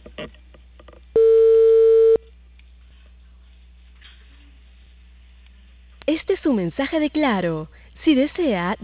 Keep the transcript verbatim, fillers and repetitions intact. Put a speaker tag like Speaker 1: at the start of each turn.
Speaker 1: Este es un mensaje de Claro. Si desea,